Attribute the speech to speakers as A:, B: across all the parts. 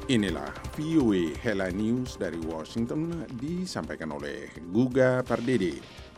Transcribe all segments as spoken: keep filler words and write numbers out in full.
A: Inilah V O A Headline News dari Washington disampaikan oleh Guga Pardede.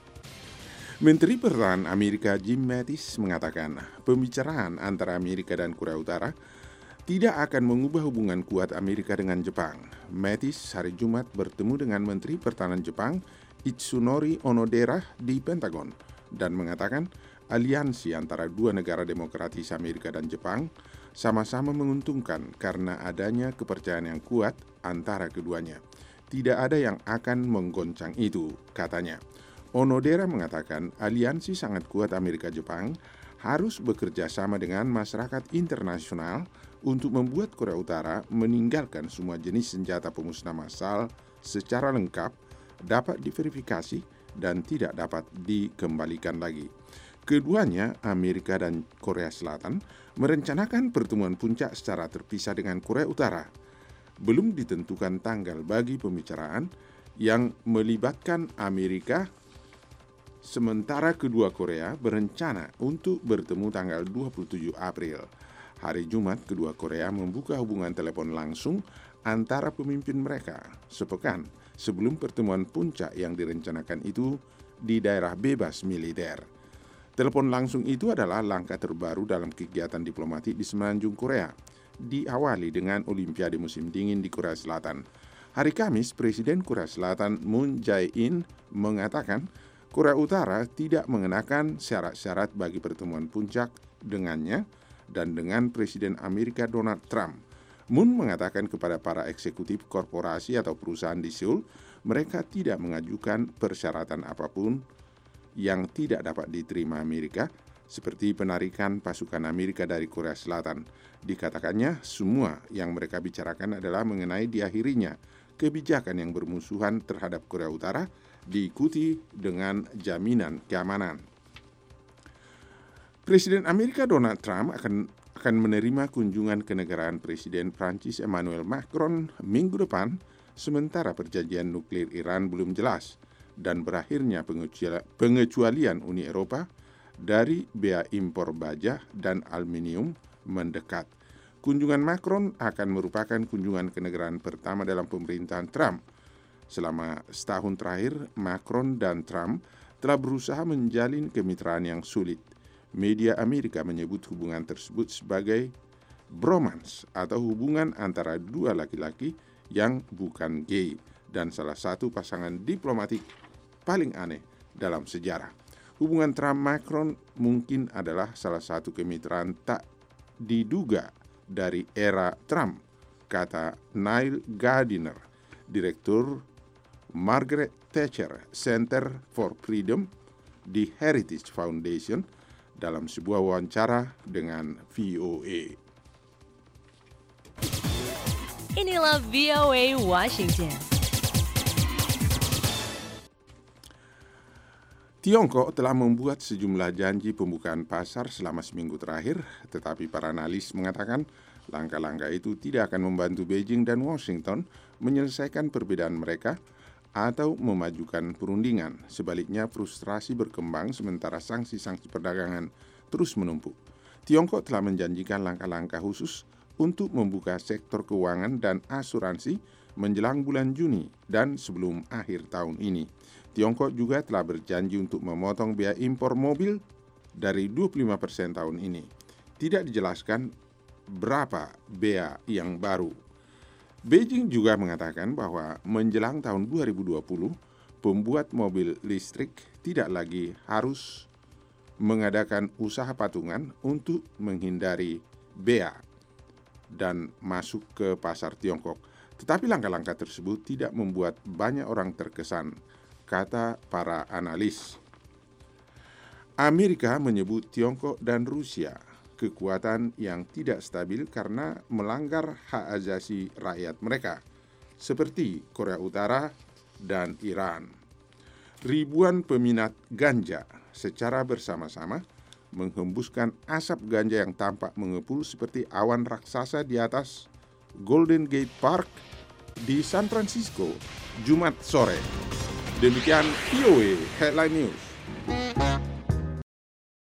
A: Menteri Pertahanan Amerika Jim Mattis mengatakan pembicaraan antara Amerika dan Korea Utara tidak akan mengubah hubungan kuat Amerika dengan Jepang. Mattis hari Jumat bertemu dengan Menteri Pertahanan Jepang Itsunori Onodera di Pentagon dan mengatakan aliansi antara dua negara demokratis Amerika dan Jepang sama-sama menguntungkan karena adanya kepercayaan yang kuat antara keduanya. Tidak ada yang akan menggoncang itu, katanya. Onodera mengatakan aliansi sangat kuat Amerika-Jepang harus bekerja sama dengan masyarakat internasional untuk membuat Korea Utara meninggalkan semua jenis senjata pemusnah massal secara lengkap, dapat diverifikasi, dan tidak dapat dikembalikan lagi. Keduanya, Amerika dan Korea Selatan, merencanakan pertemuan puncak secara terpisah dengan Korea Utara. Belum ditentukan tanggal bagi pembicaraan yang melibatkan Amerika, sementara kedua Korea berencana untuk bertemu tanggal dua puluh tujuh April. Hari Jumat, kedua Korea membuka hubungan telepon langsung antara pemimpin mereka sepekan sebelum pertemuan puncak yang direncanakan itu di daerah bebas militer. Telepon langsung itu adalah langkah terbaru dalam kegiatan diplomatik di semenanjung Korea, diawali dengan Olimpiade musim dingin di Korea Selatan. Hari Kamis, Presiden Korea Selatan Moon Jae-in mengatakan Korea Utara tidak mengenakan syarat-syarat bagi pertemuan puncak dengannya dan dengan Presiden Amerika Donald Trump. Moon mengatakan kepada para eksekutif korporasi atau perusahaan di Seoul, mereka tidak mengajukan persyaratan apapun yang tidak dapat diterima Amerika, seperti penarikan pasukan Amerika dari Korea Selatan. Dikatakannya, semua yang mereka bicarakan adalah mengenai diakhirinya kebijakan yang bermusuhan terhadap Korea Utara, diikuti dengan jaminan keamanan. Presiden Amerika Donald Trump akan akan menerima kunjungan kenegaraan Presiden Prancis Emmanuel Macron minggu depan, sementara perjanjian nuklir Iran belum jelas dan berakhirnya pengecualian Uni Eropa dari bea impor baja dan aluminium mendekat. Kunjungan Macron akan merupakan kunjungan kenegaraan pertama dalam pemerintahan Trump. Selama setahun terakhir, Macron dan Trump telah berusaha menjalin kemitraan yang sulit. Media Amerika menyebut hubungan tersebut sebagai bromance atau hubungan antara dua laki-laki yang bukan gay dan salah satu pasangan diplomatik paling aneh dalam sejarah. Hubungan Trump-Macron mungkin adalah salah satu kemitraan tak diduga dari era Trump, kata Neil Gardiner, Direktur Margaret Thatcher Center for Freedom di Heritage Foundation dalam sebuah wawancara dengan V O A.
B: Inilah V O A Washington.
A: Tiongkok telah membuat sejumlah janji pembukaan pasar selama seminggu terakhir, tetapi para analis mengatakan langkah-langkah itu tidak akan membantu Beijing dan Washington menyelesaikan perbedaan mereka atau memajukan perundingan. Sebaliknya, frustrasi berkembang sementara sanksi-sanksi perdagangan terus menumpuk. Tiongkok telah menjanjikan langkah-langkah khusus untuk membuka sektor keuangan dan asuransi menjelang bulan Juni dan sebelum akhir tahun ini. Tiongkok juga telah berjanji untuk memotong biaya impor mobil dari dua puluh lima persen tahun ini. Tidak dijelaskan berapa bea yang baru. Beijing juga mengatakan bahwa menjelang tahun dua ribu dua puluh, pembuat mobil listrik tidak lagi harus mengadakan usaha patungan untuk menghindari bea dan masuk ke pasar Tiongkok. Tetapi langkah-langkah tersebut tidak membuat banyak orang terkesan, kata para analis. Amerika menyebut Tiongkok dan Rusia kekuatan yang tidak stabil karena melanggar hak asasi rakyat mereka, seperti Korea Utara dan Iran. Ribuan peminat ganja secara bersama-sama menghembuskan asap ganja yang tampak mengepul seperti awan raksasa di atas Golden Gate Park di San Francisco, Jumat sore. Demikian V O A Headline News.